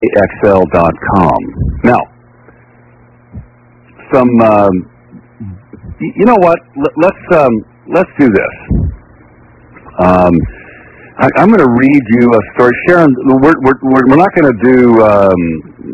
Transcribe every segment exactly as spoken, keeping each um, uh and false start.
X L dot com. Now, some, um, y- you know what? L- let's um, let's do this. Um, I, I'm going to read you a story, Sharon. We're we're we're not going to do um,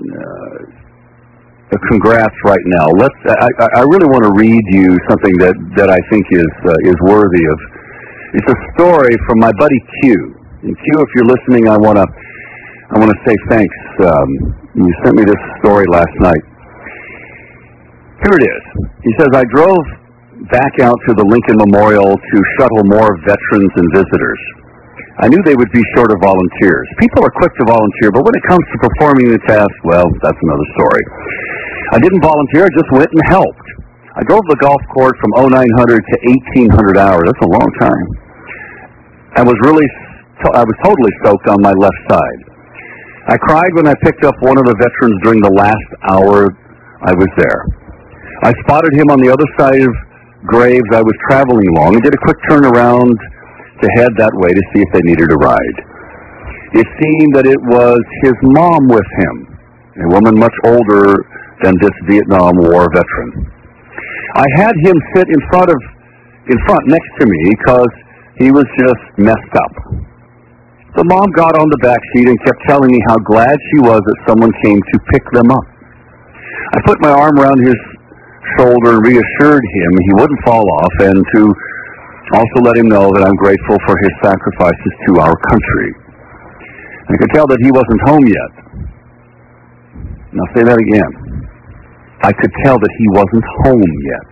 uh, a congrats right now. Let's. I, I really want to read you something that, that I think is uh, is worthy of. It's a story from my buddy Q. And Q, if you're listening, I want to. I want to say thanks. Um, you sent me this story last night. Here it is. He says, I drove back out to the Lincoln Memorial to shuttle more veterans and visitors. I knew they would be short of volunteers. People are quick to volunteer, but when it comes to performing the task, well, that's another story. I didn't volunteer, I just went and helped. I drove the golf course from oh nine hundred to eighteen hundred hours. That's a long time. I was really, I was totally soaked on my left side. I cried when I picked up one of the veterans during the last hour I was there. I spotted him on the other side of graves I was traveling along and did a quick turn around to head that way to see if they needed a ride. It seemed that it was his mom with him, a woman much older than this Vietnam War veteran. I had him sit in front of, in front next to me because he was just messed up. The mom got on the back seat and kept telling me how glad she was that someone came to pick them up. I put my arm around his shoulder and reassured him he wouldn't fall off, and to also let him know that I'm grateful for his sacrifices to our country. I could tell that he wasn't home yet. Now say that again. I could tell that he wasn't home yet.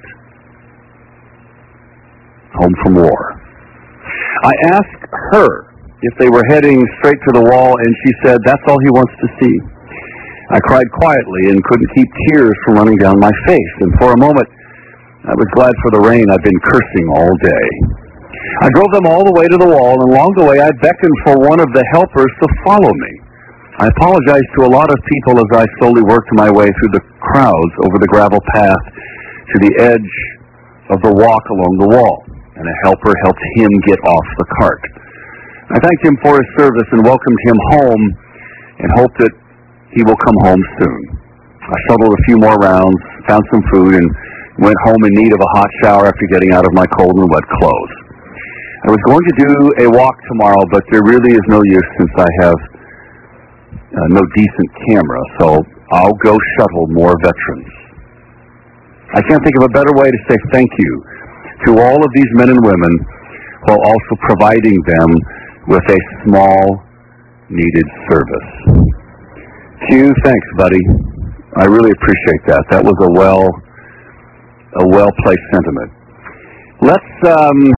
Home from war. I asked her if they were heading straight to the wall, and she said, that's all he wants to see. I cried quietly and couldn't keep tears from running down my face, and for a moment, I was glad for the rain. I've been cursing all day. I drove them all the way to the wall, and along the way, I beckoned for one of the helpers to follow me. I apologized to a lot of people as I slowly worked my way through the crowds over the gravel path to the edge of the walk along the wall, and a helper helped him get off the cart. I thanked him for his service and welcomed him home and hoped that he will come home soon. I shuttled a few more rounds, found some food, and went home in need of a hot shower after getting out of my cold and wet clothes. I was going to do a walk tomorrow, but there really is no use since I have uh, no decent camera, so I'll go shuttle more veterans. I can't think of a better way to say thank you to all of these men and women while also providing them with a small, needed service. Q, thanks, buddy. I really appreciate that. That was a well, a well-placed sentiment. Let's, um,